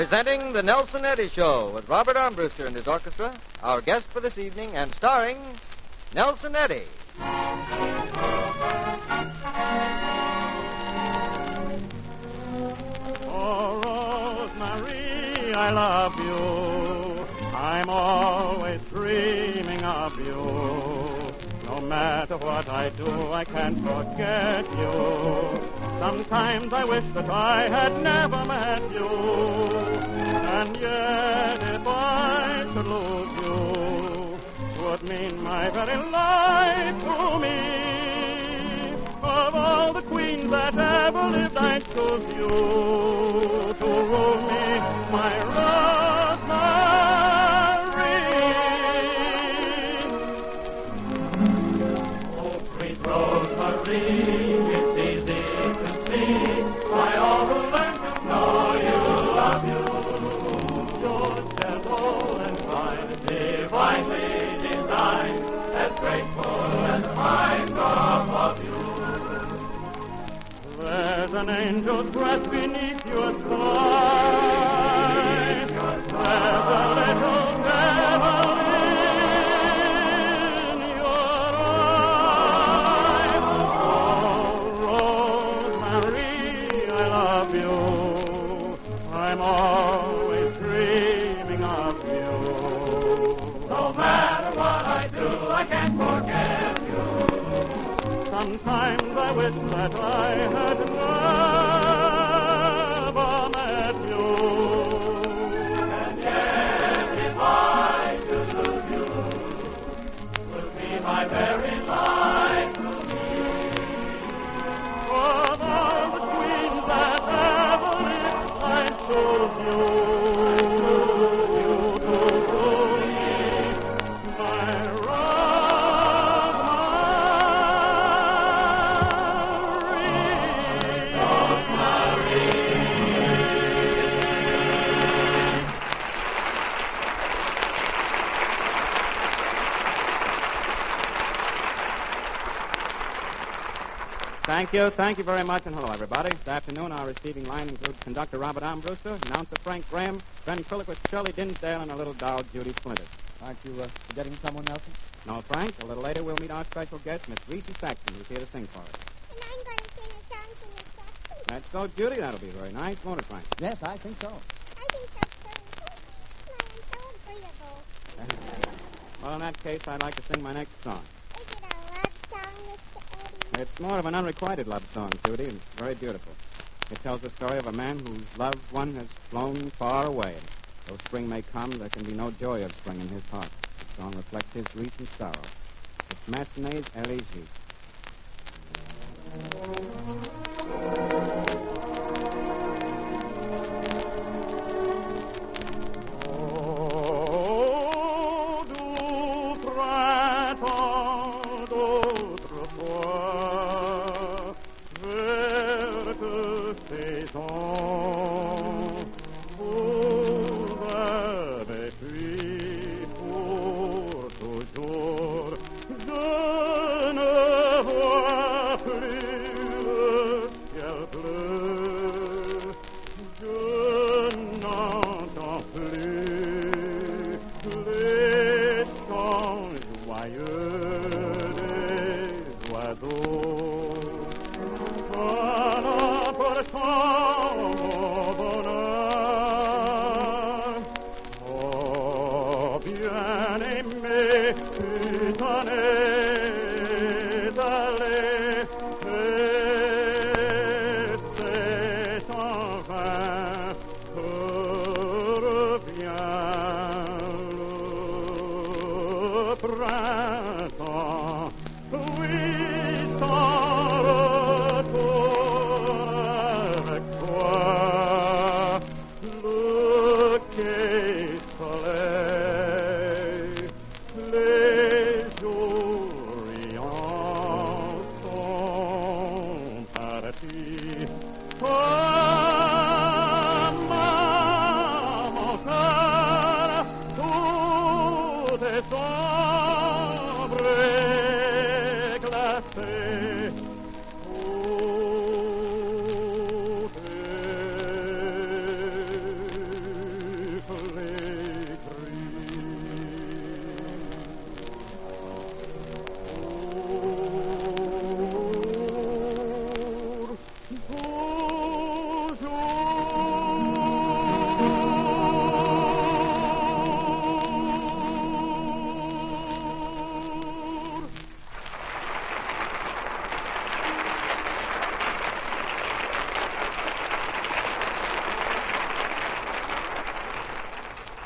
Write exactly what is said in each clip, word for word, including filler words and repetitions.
Presenting the Nelson Eddy Show with Robert Armbruster and his orchestra, our guest for this evening, and starring Nelson Eddy. Oh, Rosemary, I love you. I'm always dreaming of you. No matter what I do, I can't forget you. Sometimes I wish that I had never met you. And yet, if I should lose you, would mean my very life to me. Of all the queens that ever lived, I'd choose you to rule me, my Rosemary. Oh, sweet Rosemary. There's an angel's breath beneath your sky. There's a little devil in your eye. Oh, Rosemary, I love you. I'm always dreaming of you. No matter what I do, I can't forget you. Sometimes I wish that I had never met you. And yet, if I should lose you, would be my very life to me. Of all the queens that ever lived, I chose you. You to rule me, my Thank you. Thank you very much, and hello, everybody. This afternoon, our receiving line includes conductor Robert Armbruster, announcer Frank Graham, ventriloquist Shirley Dinsdale, and a little doll, Judy Splinters. Aren't you uh, forgetting someone, Nelson? No, Frank. A little later, we'll meet our special guest, Miss Reese Saxon, who's here to sing for us. And I'm going to sing a song to Miss Saxon. That's so, Judy. That'll be very nice, won't it, Frank? Yes, I think so. I think so, too. I am so agreeable. Well, in that case, I'd like to sing my next song. Is it a love song, Mister Eddy? It's more of an unrequited love song, Judy, and it's very beautiful. It tells the story of a man whose loved one has flown far away. Though spring may come, there can be no joy of spring in his heart. The song reflects his recent sorrow. It's Massenet's Elégie.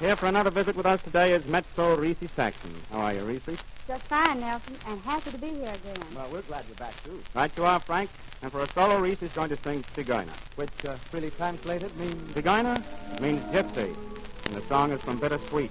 Here for another visit with us today is Mezzo Reese Saxon. How are you, Reese? Just fine, Nelson, and happy to be here again. Well, we're glad you're back, too. Right you are, Frank. And for a solo, Reese is going to sing Zigeuner. Which, uh, really translated, means... Zigeuner means gypsy, and the song is from Bittersweet.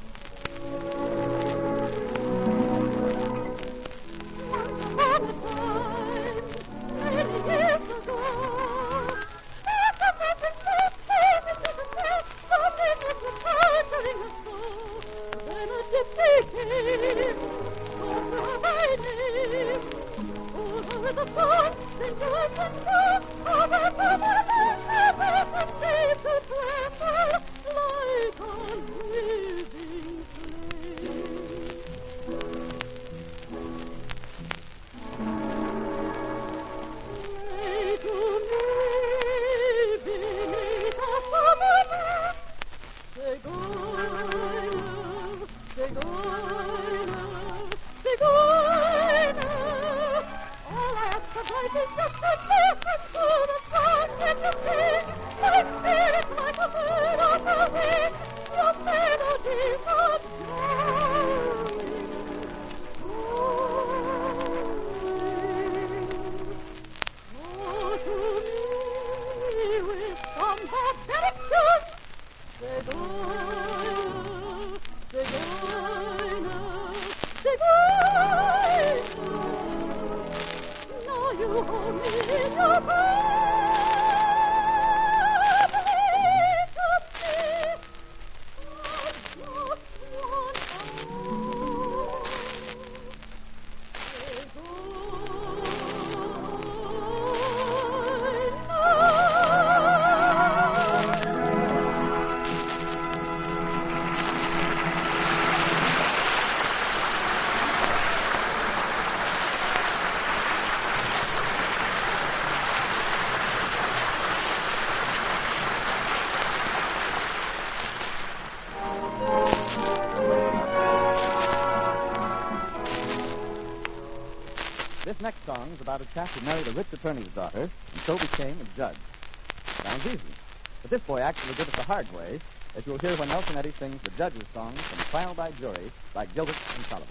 This next song is about a chap who married a rich attorney's daughter and so became a judge. Sounds easy. But this boy actually did it the hard way, as you'll hear when Nelson Eddy sings the judge's song from Trial by Jury by Gilbert and Sullivan.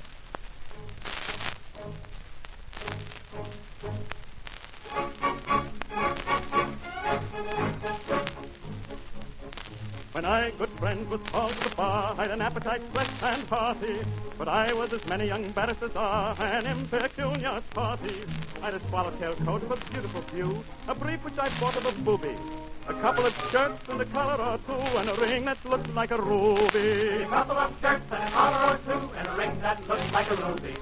When I, good friend, was called to the bar, I'd an appetite fresh and hearty. But I was as many young barristers are, an impecunious party. I'd a swallowtail coat of a beautiful hue, a brief which I bought of a booby, a couple of shirts and a collar or two, and a ring that looked like a ruby. A couple of shirts and a collar or two, and a ring that looked like a ruby.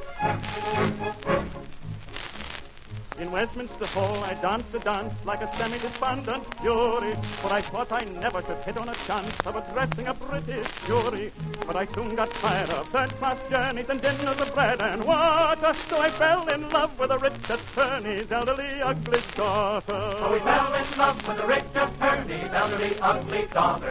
In Westminster Hall I danced a dance like a semi-despondent fury, for I thought I never should hit on a chance of addressing a British jury. But I soon got tired of third-class journeys and dinners of bread and water, so I fell in love with a rich attorney's elderly, ugly daughter. So we fell in love with a rich attorney's elderly, ugly daughter.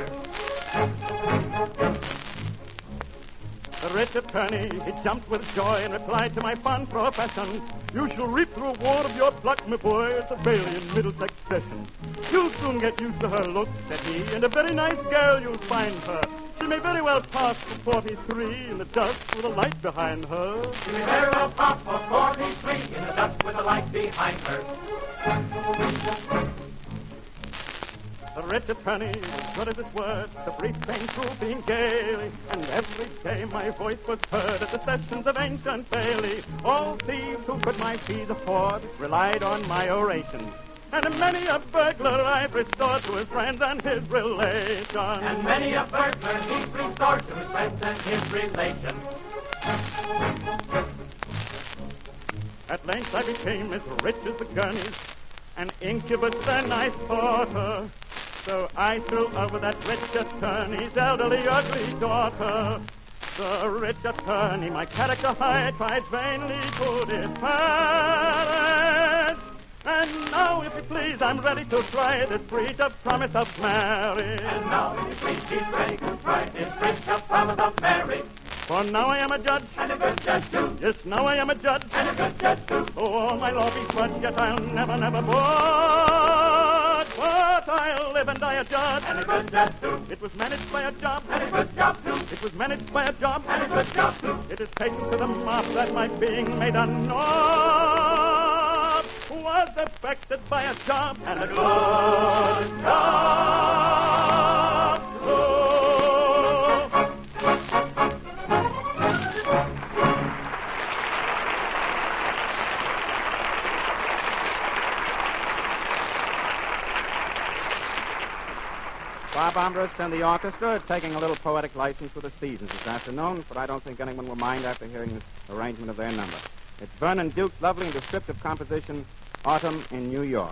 The rich attorney, he jumped with joy and replied to my fond profession. You shall reap the reward of your pluck, my boy, at the Bailey in Middlesex session. You'll soon get used to her looks, said he, and a very nice girl you'll find her. She may very well pass for forty-three in the dust with a light behind her. She may very well pass for forty-three in the dust with a light behind her. The rich attorney, good as his word, the brief came through being gaily, and every day my voice was heard at the sessions of ancient Bailey. All thieves who could my fees afford relied on my oration, and many a burglar I've restored to his friends and his relations. And many a burglar he's restored to his friends and his relations. At length I became as rich as the Gurneys, an incubus then I thought her. So I threw over that rich attorney's elderly, ugly daughter. The rich attorney, my character high, tried vainly to disparage. And now, if you please, I'm ready to try this breach of promise of marriage. And now, if you please, he's ready to try this breach of promise of marriage. For now I am a judge, and a good judge too. Yes, now I am a judge, and a good judge too. Oh, all my law be smudged, yet I'll never, never budge. But I'll live and die a judge. And a good judge, too. It was managed by a job. And a good job, too. It was managed by a job. And a good job, too. It is taken to the mop that my being made a knob was affected by a job. And a good job, too. Bob Armbruster and the orchestra are taking a little poetic license with the seasons this afternoon, but I don't think anyone will mind after hearing this arrangement of their number. It's Vernon Duke's lovely and descriptive composition, Autumn in New York.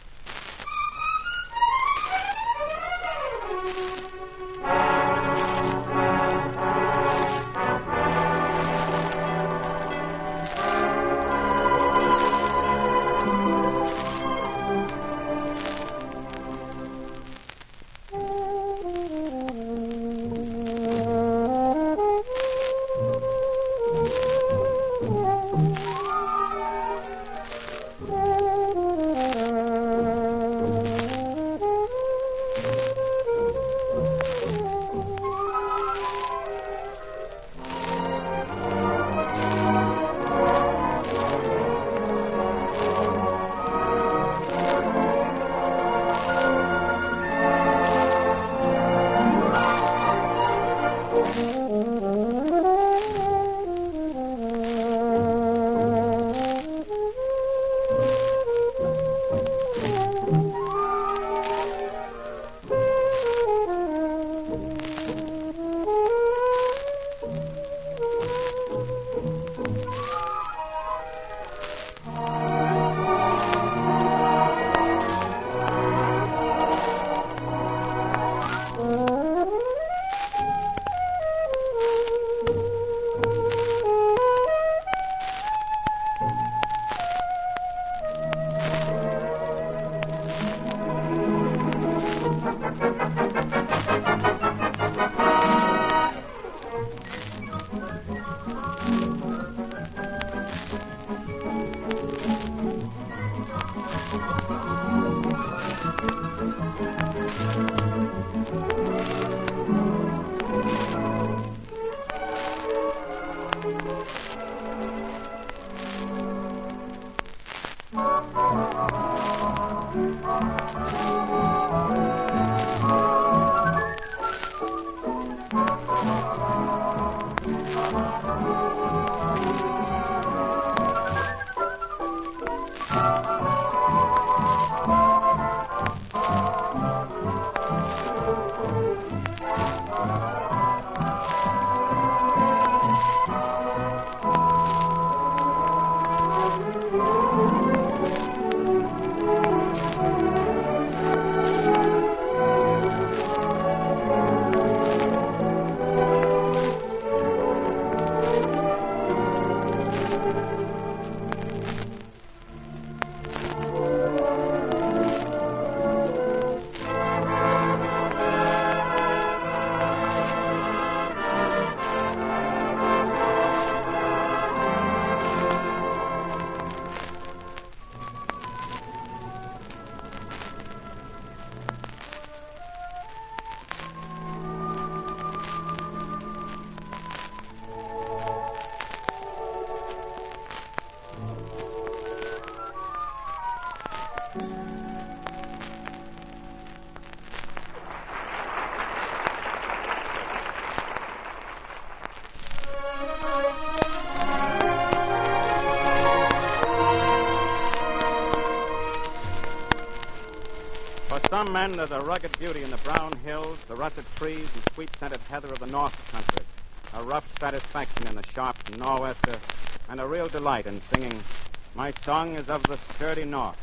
Some men, there's a rugged beauty in the brown hills, the russet trees, and sweet-scented heather of the North Country. A rough satisfaction in the sharp nor'wester, and a real delight in singing, My Song is of the Sturdy North.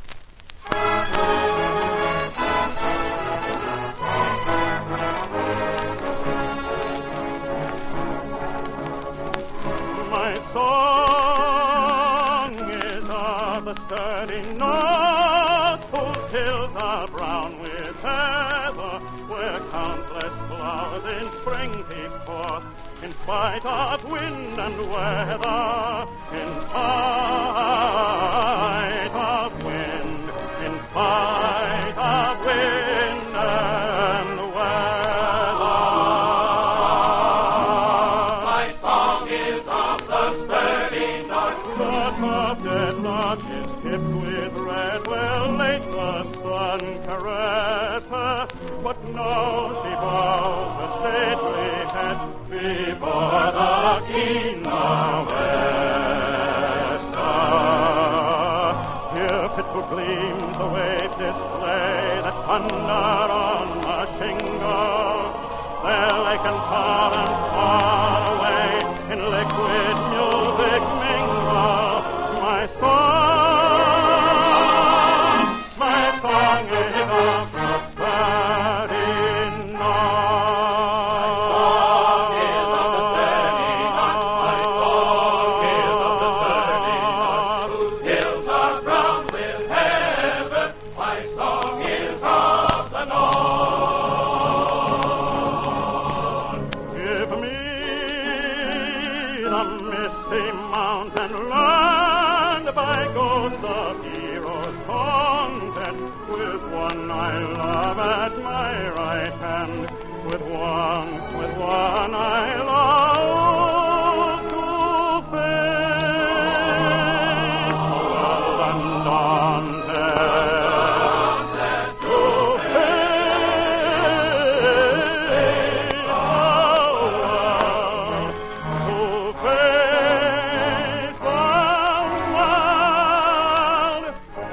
My song is of the sturdy North, whose hills are brown with heather, where countless flowers in spring peep forth, in spite of wind and weather, in spite of wind, in spite of wind. is tipped with red. Well, late the sun caressed her, but now she bows her stately head before the keen west. Here fitful gleams the waves display that thunder on the shingle. There they can fall and fall away in liquid music mingle. My song, my song is of prosperity not. My song is of the steady knot. Hills are brown with heaven. My song is of the north. Give me the misty mountain land by ghosts of heroes haunted, with one I love at my right hand, with one, with one I love to face the world undaunted, to face the world, to face the world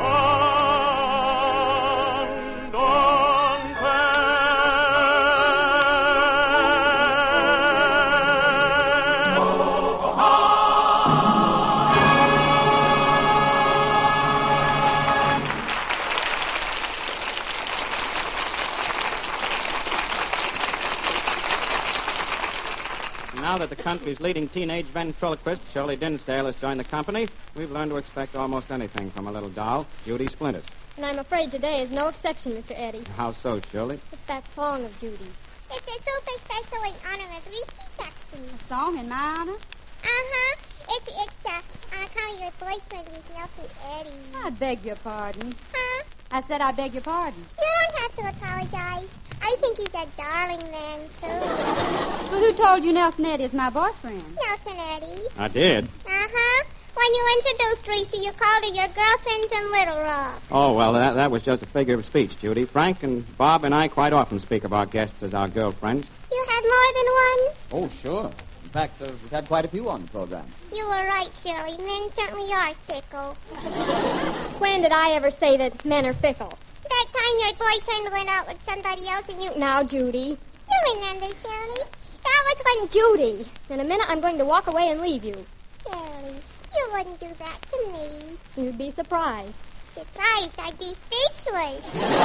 Now that the country's leading teenage ventriloquist, Shirley Dinsdale, has joined the company, we've learned to expect almost anything from a little doll, Judy Splinters. And I'm afraid today is no exception, Mister Eddie. How so, Shirley? It's that song of Judy's. It's a super special in honor of Reese Saxon. A song in my honor? Uh-huh. It's, it's uh, on account of your boyfriend with Nelson Eddie. I beg your pardon. Huh? I said I beg your pardon. You don't have to apologize. I think he's a darling man, too. Well, who told you Nelson Eddie is my boyfriend? Nelson Eddie. I did. Uh-huh. When you introduced Reese, you called her your girlfriend in Little Rock. Oh, well, that, that was just a figure of speech, Judy. Frank and Bob and I quite often speak of our guests as our girlfriends. You had more than one? Oh, sure. In fact, uh, we've had quite a few on the program. You were right, Shirley. Men certainly are fickle. When did I ever say that men are fickle? That time your boyfriend went out with somebody else and you... Now, Judy. You remember, Shirley? That was when Judy. In a minute, I'm going to walk away and leave you. Shirley, you wouldn't do that to me. You'd be surprised. Surprised, I'd be speechless.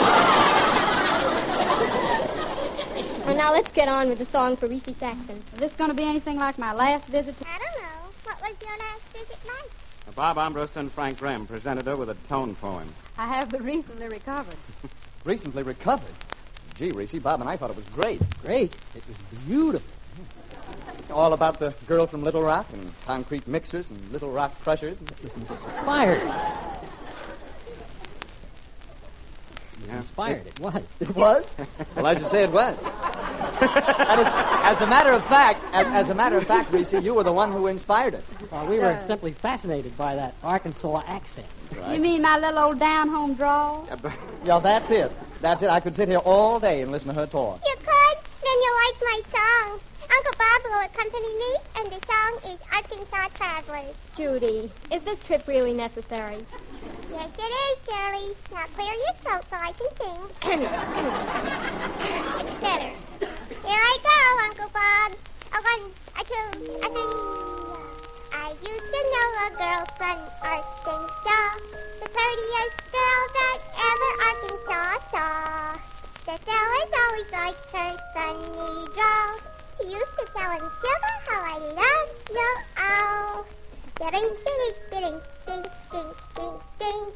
Well, now let's get on with the song for Reese Saxon. Is this going to be anything like my last visit to... I don't know. What was your last visit like? Bob Armbruster and Frank Graham presented her with a tone poem. I have but recently recovered. Recently recovered. Gee, Reese, Bob and I thought it was great. Great. It was beautiful. All about the girl from Little Rock and concrete mixers and Little Rock crushers. It was inspired. Yeah. Inspired. It was. It was? Well, I should say it was. That is, as a matter of fact, as, as a matter of fact, Reese, you were the one who inspired it. Well, we were simply fascinated by that Arkansas accent. Right. You mean my little old down-home drawl? Yeah, that's it. That's it. I could sit here all day and listen to her talk. You could? Then you like my song. Uncle Bob will accompany me, and the song is Arkansas Travelers. Judy, is this trip really necessary? Yes, it is, Shirley. Now clear your throat so I can sing. It's better. Here I go, Uncle Bob. A one, a two, a three. I used to know a girl from Arkansas, the prettiest girl that ever Arkansas saw. The fellas always liked her sunny drawl. He used to tell him, Sugar, how I love you all. Ding, ding, ding, ding, ding, ding, ding.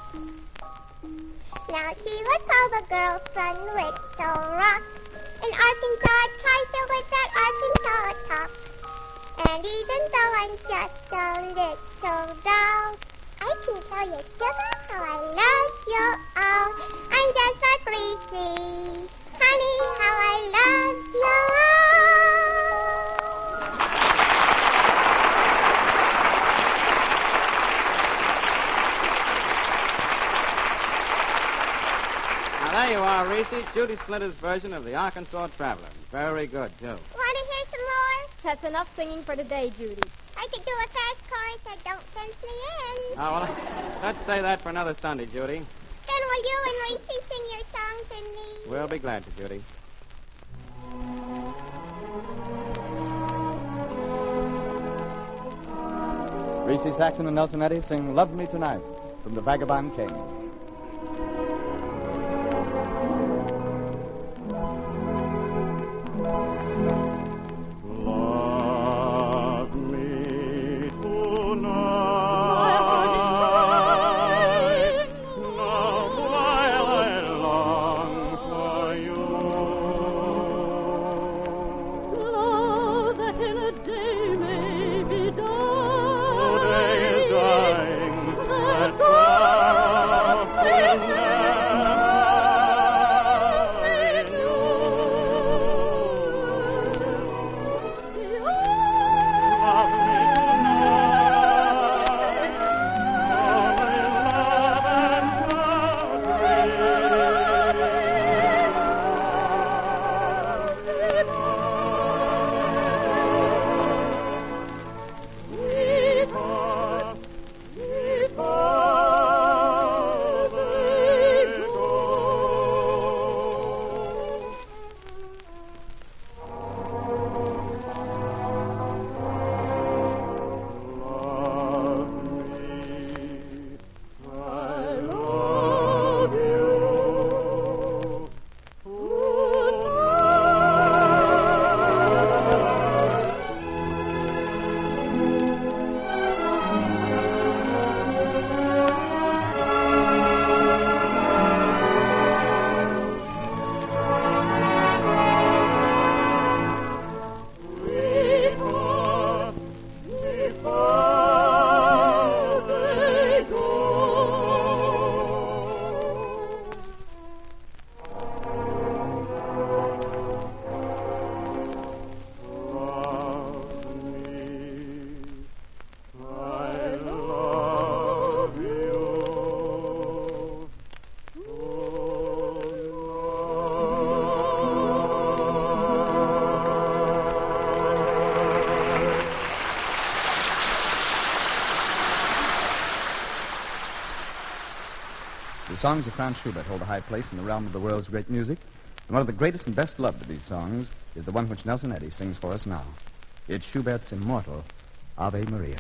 Now she was called the girl from Little Rock. In Arkansas, I tried to with that Arkansas talk. And even though I'm just a little doll, I can tell you, Sugar, how I love you all. I'm just like Reese. Honey, how I love you all. There you are, Reese. Judy Splinter's version of the Arkansas Traveler. Very good, too. Want to hear some more? That's enough singing for today, Judy. I could do a fast chorus that don't fence me in. Oh, well, let's say that for another Sunday, Judy. Then will you and Reese sing your songs in me? We'll be glad to, Judy. Reese Saxon and Nelson Eddy sing Love Me Tonight from The Vagabond King. Love me tonight. Now while I long for you. Love that in a day may be done. Today is dying, that love will never renew. Love me tonight, only love and Sweetheart, before they go. Love me, I love you. Sweetheart, before they go. Love me, I love you. The songs of Franz Schubert hold a high place in the realm of the world's great music, and one of the greatest and best loved of these songs is the one which Nelson Eddy sings for us now. It's Schubert's immortal Ave Maria.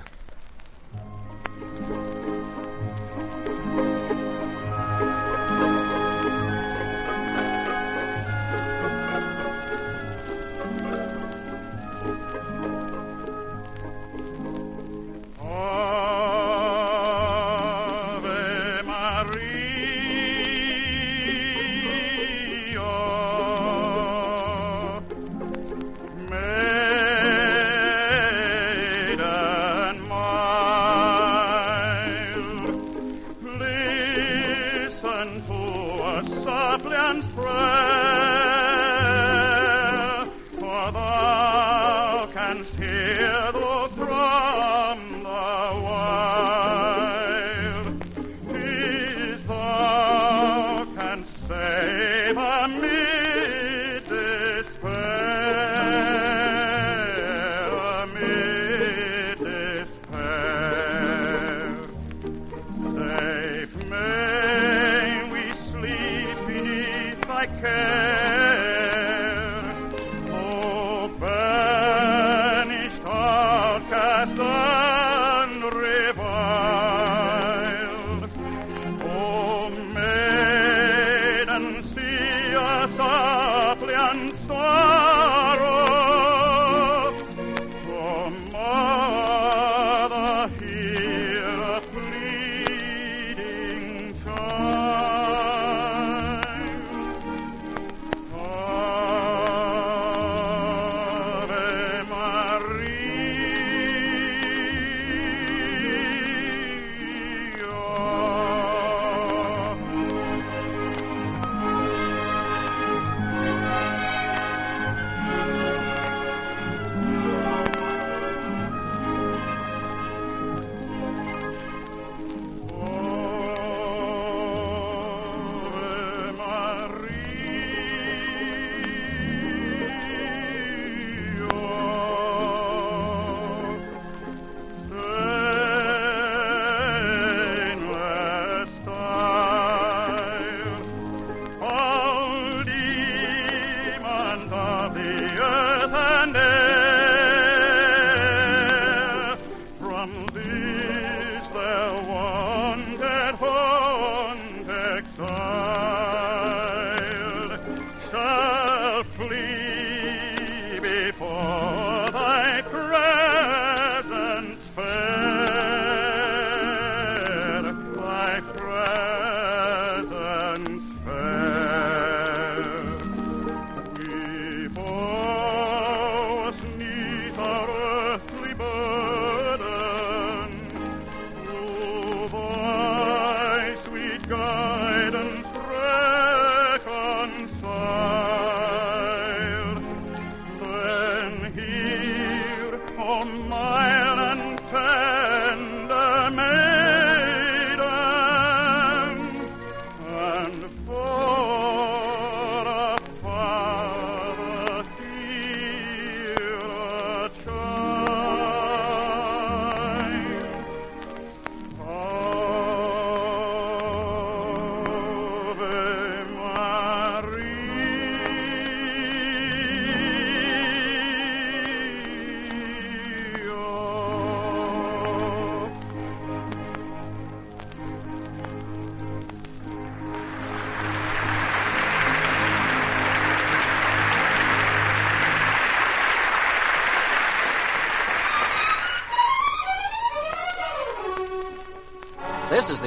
Ave Maria, maiden mild, listen to a suppliant's prayer, for thou canst hear the from the wild. Tis thou canst save amid despair, amid despair. Safe may we sleep beneath thy care, O banished outcast and reviled. O maiden, see us suppliant sorrow. O mother, hear a pleading child. Ave Maria.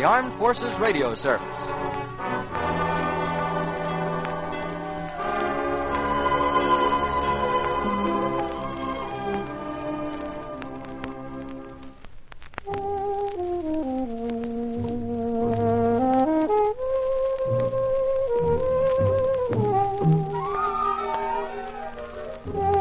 Armed Forces Radio Service. Thank you.